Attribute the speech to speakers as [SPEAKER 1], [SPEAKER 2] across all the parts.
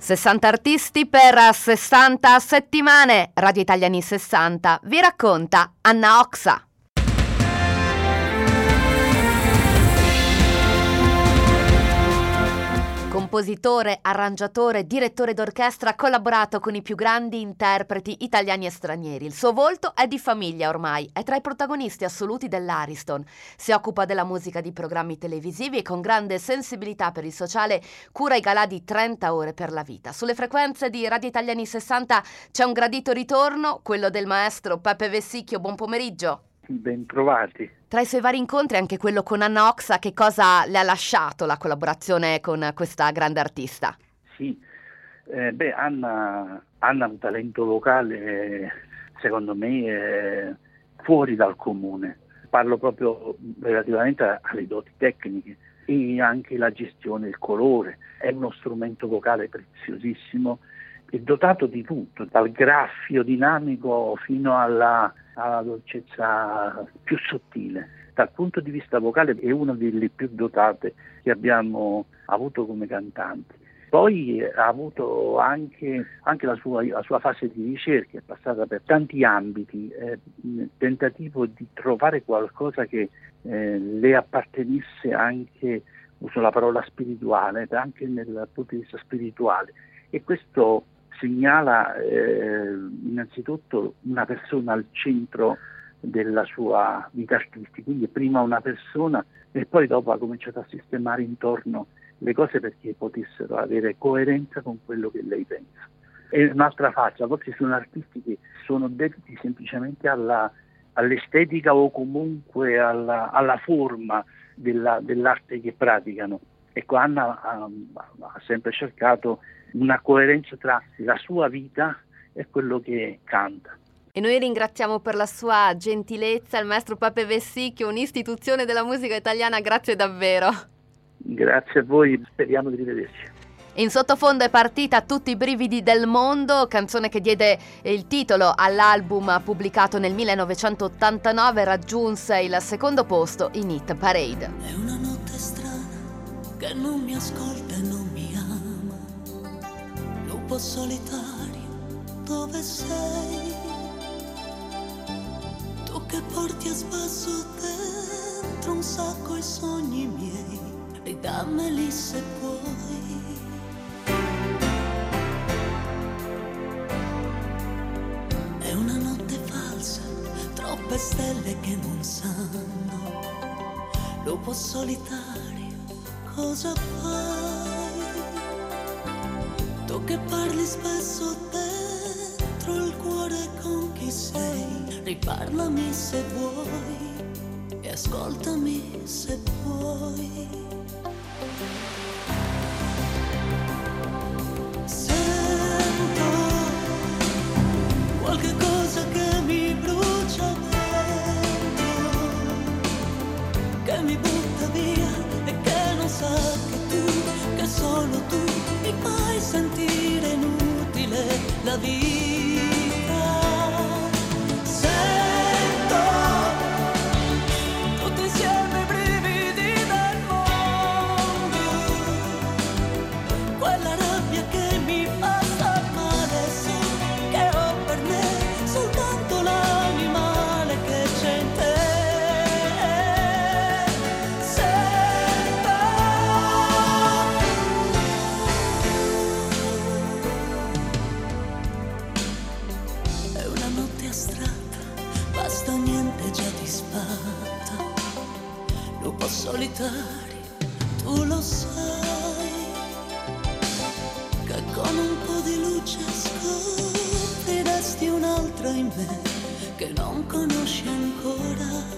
[SPEAKER 1] 60 artisti per 60 settimane. Radio Italiani 60 vi racconta Anna Oxa. Compositore, arrangiatore, direttore d'orchestra, ha collaborato con i più grandi interpreti italiani e stranieri. Il suo volto è di famiglia ormai, è tra i protagonisti assoluti dell'Ariston. Si occupa della musica di programmi televisivi e con grande sensibilità per il sociale cura i galà di 30 ore per la vita. Sulle frequenze di Radio Italiani 60 c'è un gradito ritorno, quello del maestro Peppe Vessicchio. Buon pomeriggio.
[SPEAKER 2] Ben trovati.
[SPEAKER 1] Tra i suoi vari incontri anche quello con Anna Oxa. Che cosa le ha lasciato la collaborazione con questa grande artista?
[SPEAKER 2] Sì, Anna ha un talento vocale secondo me fuori dal comune. Parlo proprio relativamente alle doti tecniche e anche la gestione del colore. È uno strumento vocale preziosissimo, è dotato di tutto, dal graffio dinamico fino alla dolcezza più sottile. Dal punto di vista vocale è una delle più dotate che abbiamo avuto come cantanti. Poi ha avuto anche la sua fase di ricerca, è passata per tanti ambiti, tentativo di trovare qualcosa che le appartenesse anche, uso la parola spirituale, anche dal punto di vista spirituale. E questo segnala innanzitutto una persona al centro della sua vita artistica, quindi prima una persona e poi dopo ha cominciato a sistemare intorno le cose perché potessero avere coerenza con quello che lei pensa. E un'altra faccia, a volte sono artisti che sono dediti semplicemente all'estetica o comunque alla forma dell'arte che praticano. Ecco, Anna ha sempre cercato una coerenza tra la sua vita e quello che canta.
[SPEAKER 1] E noi ringraziamo per la sua gentilezza il maestro Peppe Vessicchio, un'istituzione della musica italiana. Grazie davvero.
[SPEAKER 2] Grazie a voi, speriamo di rivederci.
[SPEAKER 1] In sottofondo è partita Tutti i brividi del mondo, canzone che diede il titolo all'album pubblicato nel 1989, raggiunse il secondo posto in Hit Parade.
[SPEAKER 3] È una notte strana che non mi ascolta e non mi ama, lupo solitario, dove sei? Tu che porti a spasso dentro un sacco i sogni miei, ridammeli se puoi. È una notte falsa, troppe stelle che non sanno, lupo solitario, cosa fai? Tu che parli spesso dentro il cuore con chi sei, riparlami se vuoi e ascoltami se puoi. Sento qualche cosa che mi brucia dentro, che mi butta via e che non sa che tu, che solo tu mi fai sentire inutile la vita. Sento tutti insieme i brividi del mondo, quella rabbia che mi fa star male, sì, che ho per me soltanto l'animale che c'è in te. È una notte astratta, basta niente già disfatta, lupo solitario, tu lo sai, che con un po' di luce scopriresti un'altra in me che non conosci ancora.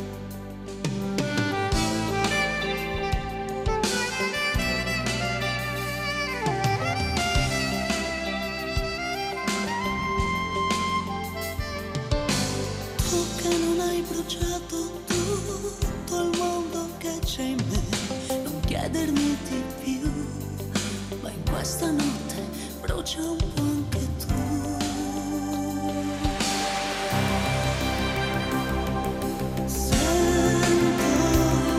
[SPEAKER 3] Tu che non hai bruciato tutto il mondo che c'è in me, non chiedermi di più, ma in questa notte brucia un po' anche tu. Sento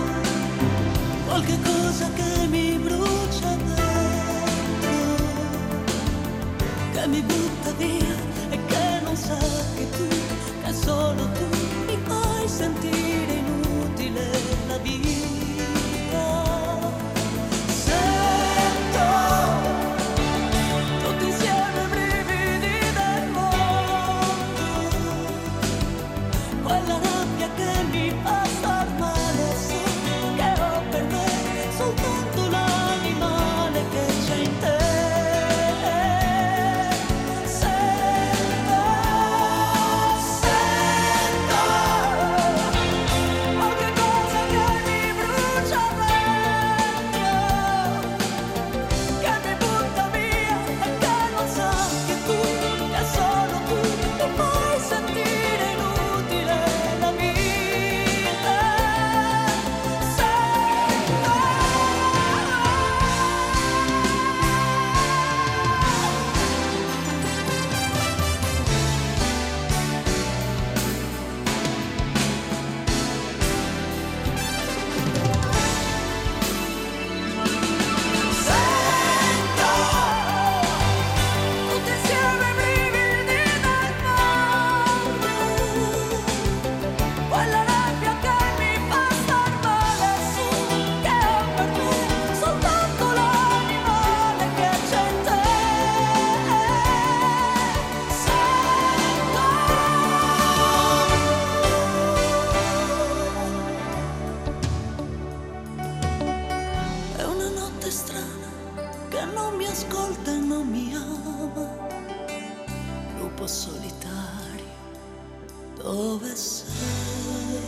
[SPEAKER 3] qualche cosa che mi brucia dentro, mi butta via e che non sa che tu, che solo tu mi fai sentire inutile la vita. Sento tutti insieme i brividi del mondo, quella rabbia che mi fa star male, so che ho per me soltanto l'animale che c'è in te. Ascolta e non mi ama, lupo solitario, dove sei?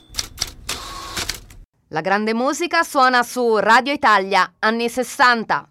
[SPEAKER 1] La grande musica suona su Radio Italia, anni 60.